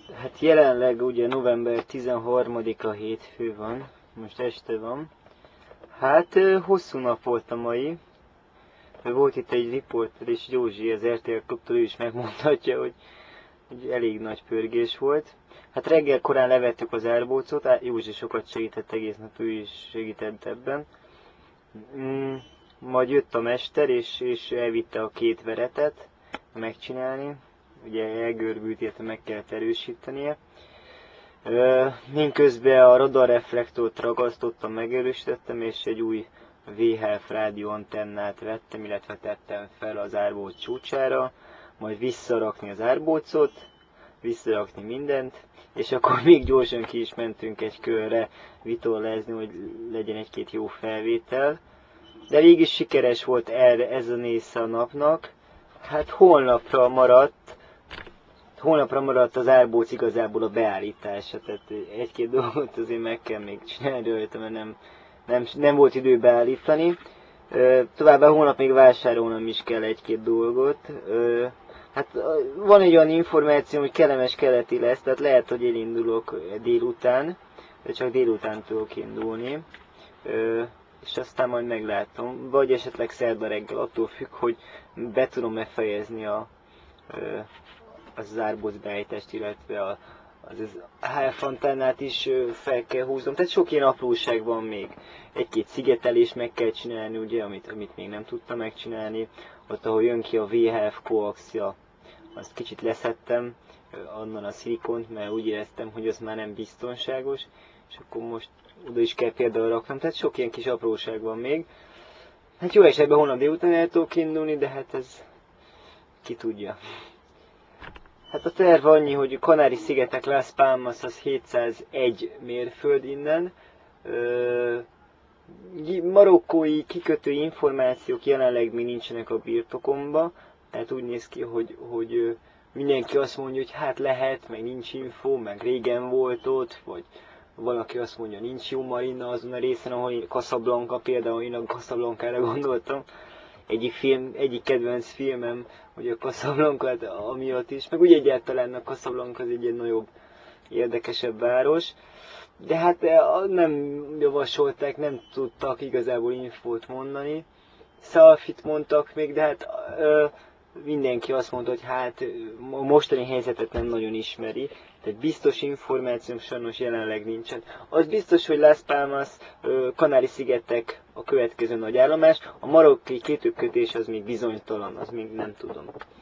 Hát jelenleg ugye november 13-a hétfő van, most este van. Hát hosszú nap volt a mai. Volt itt egy riporter, és Józsi az RTL Klubtól, ő is megmondhatja, hogy elég nagy pörgés volt. Hát reggel korán levettük az árbócot, Józsi sokat segített egész nap, ő is segített ebben. Majd jött a mester, és elvitte a két veretet megcsinálni. Ugye elgörbült, illetve meg kellett erősítenie. Mindközben a radarreflektort ragasztottam, megerősítettem, és egy új VHF rádióantennát vettem, illetve tettem fel az árbóc csúcsára, majd visszarakni az árbócot, visszarakni mindent, és akkor még gyorsan ki is mentünk egy körre vitorlázni, hogy legyen egy-két jó felvétel. De végig is sikeres volt ez a része a napnak. Hát holnapra maradt az árbóc igazából a beállítása, tehát egy-két dolgot azért meg kell még csinálni rajta, mert nem volt idő beállítani. Továbbá holnap még vásárolnom is kell egy-két dolgot. Hát van egy olyan információ, hogy kellemes keleti lesz, tehát lehet, hogy elindulok délután, de csak délután tudok indulni. És aztán majd meglátom, vagy esetleg szerda reggel, attól függ, hogy be tudom-e fejezni az árbóc beállítást, illetve az HF antennát is fel kell húznom. Tehát sok ilyen apróság van még. Egy-két szigetelést meg kell csinálni, ugye, amit még nem tudtam megcsinálni. Ott, ahol jön ki a VHF koaxia, azt kicsit leszettem onnan a szilikont, mert úgy éreztem, hogy az már nem biztonságos, és akkor most oda is kell például raknom. Tehát sok ilyen kis apróság van még. Hát jó esetben holnap délután el tudok indulni, de hát ez ki tudja. Hát a terv annyi, hogy Kanári-szigetek Las Palmas az 701 mérföld innen. Marokkói kikötő információk jelenleg még nincsenek a birtokomba, tehát úgy néz ki, hogy mindenki azt mondja, hogy hát lehet, meg nincs info, meg régen volt ott, vagy valaki azt mondja, nincs jó marina azon a részen, ahol Casablanca, például én a Casablanca-ra gondoltam. Egyik kedvenc filmem, hogy a Casablanca, hát amiatt is, meg úgy egyáltalán a Casablanca az egy ilyen nagyobb, érdekesebb város. De hát nem javasolták, nem tudtak igazából infót mondani. Szalfit mondtak még, de hát mindenki azt mondta, hogy hát a mostani helyzetet nem nagyon ismeri. Tehát biztos információm sajnos jelenleg nincsen. Az biztos, hogy Las Palmas, Kanári-szigetek a következő nagy állomás. A marokkai kétőkötés az még bizonytalan, az még nem tudom.